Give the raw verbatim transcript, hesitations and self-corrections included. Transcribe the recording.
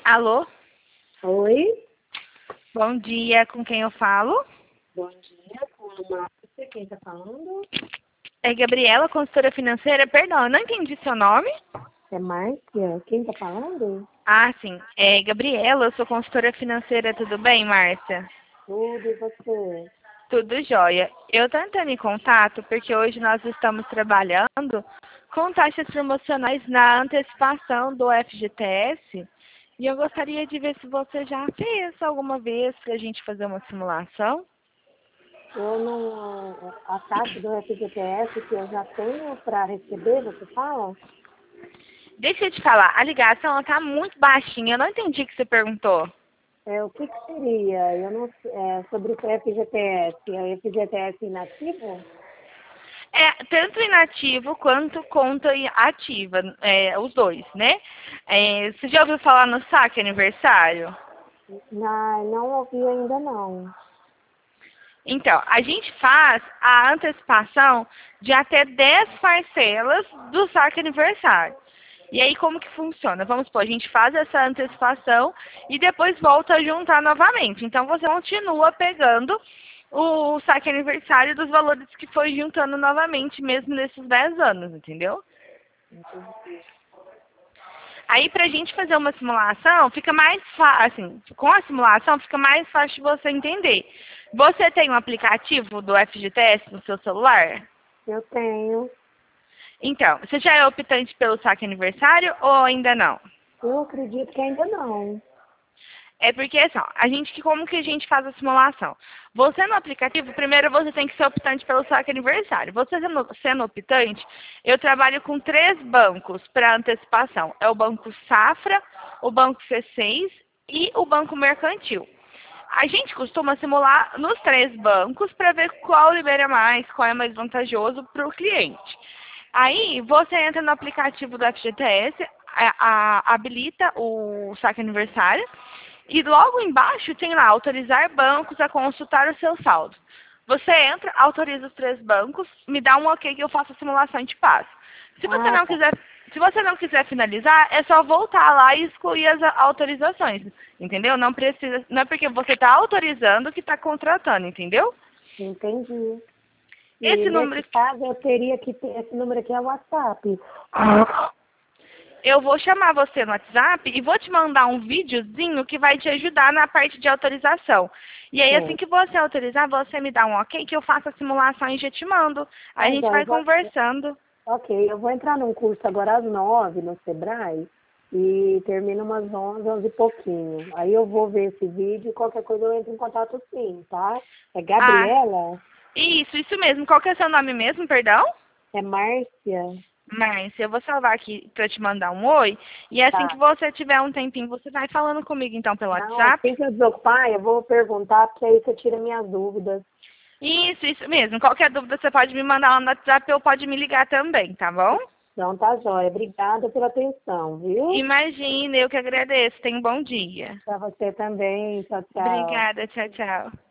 Alô? Oi, Bom dia, com quem eu falo? bom dia, com a Márcia, quem está falando? É Gabriela, consultora financeira. Perdão, eu não entendi seu nome. É Márcia, quem está falando? Ah, sim. É Gabriela, eu sou consultora financeira. Tudo bem, Márcia? Tudo e você? Tudo jóia. Eu estou entrando em contato porque hoje nós estamos trabalhando com taxas promocionais na antecipação do F G T S. E eu gostaria de ver se você já fez alguma vez para a gente fazer uma simulação. Eu não. A taxa do F G T S que eu já tenho para receber, você fala? Deixa eu te falar, a ligação está muito baixinha. Eu não entendi o que você perguntou. É, o que, que seria? Eu não sei, é, sobre o F G T S. É o F G T S inativo? É, tanto inativo quanto conta ativa, é, os dois, né? É, você já ouviu falar no saque aniversário? Não, não ouvi ainda não. Então, a gente faz a antecipação de até dez parcelas do saque aniversário. E aí, como que funciona? Vamos supor, a gente faz essa antecipação e depois volta a juntar novamente. Então, você continua pegando o saque aniversário dos valores que foi juntando novamente, mesmo nesses dez anos, entendeu? Entendi. Aí, para a gente fazer uma simulação, fica mais fácil, assim, com a simulação fica mais fácil de você entender. Você tem um aplicativo do F G T S no seu celular? Eu tenho. Então, você já é optante pelo saque aniversário ou ainda não? Eu acredito que ainda não. É porque, assim, ó, a gente, que- como que a gente faz a simulação? Você no aplicativo, primeiro você tem que ser optante pelo saque aniversário. Você sendo, sendo optante, eu trabalho com três bancos para antecipação. É o Banco Safra, o Banco C seis e o Banco Mercantil. A gente costuma simular nos três bancos para ver qual libera mais, qual é mais vantajoso para o cliente. Aí você entra no aplicativo do F G T S, a- a- habilita o saque aniversário e logo embaixo tem lá autorizar bancos a consultar o seu saldo. Você entra, autoriza os três bancos, me dá um ok que eu faço a simulação e te passo. Se você Ah, não tá. quiser, se você não quiser finalizar, é só voltar lá e excluir as a- autorizações, entendeu? Não precisa, não é porque você está autorizando que está contratando, entendeu? Entendi. E Esse nesse número caso eu teria que ter, esse número aqui é o WhatsApp. eu vou chamar você no WhatsApp e vou te mandar um videozinho que vai te ajudar na parte de autorização. E aí, assim Sim. que você autorizar, você me dá um ok que eu faço a simulação e já te mando. Aí Tá, a gente joia. vai Eu vou- conversando. Ok, eu vou entrar num curso agora às nove no Sebrae e termina umas onze, onze e pouquinho. Aí eu vou ver esse vídeo e qualquer coisa eu entro em contato sim, tá? É Ah, Gabriela? isso, isso mesmo. Qual que é o seu nome mesmo, perdão? É Márcia? Márcia, eu vou salvar aqui para te mandar um oi. E assim que Tá. você tiver um tempinho, você vai falando comigo então pelo Não, WhatsApp. assim que eu desocupar, eu vou perguntar, porque aí você tira minhas dúvidas. Isso, isso mesmo. Qualquer dúvida você pode me mandar lá no WhatsApp ou pode me ligar também, tá bom? Então tá jóia. Obrigada pela atenção, viu? Imagina, eu que agradeço. Tenha um bom dia. Pra você também. Tchau, tchau. Obrigada, tchau, tchau.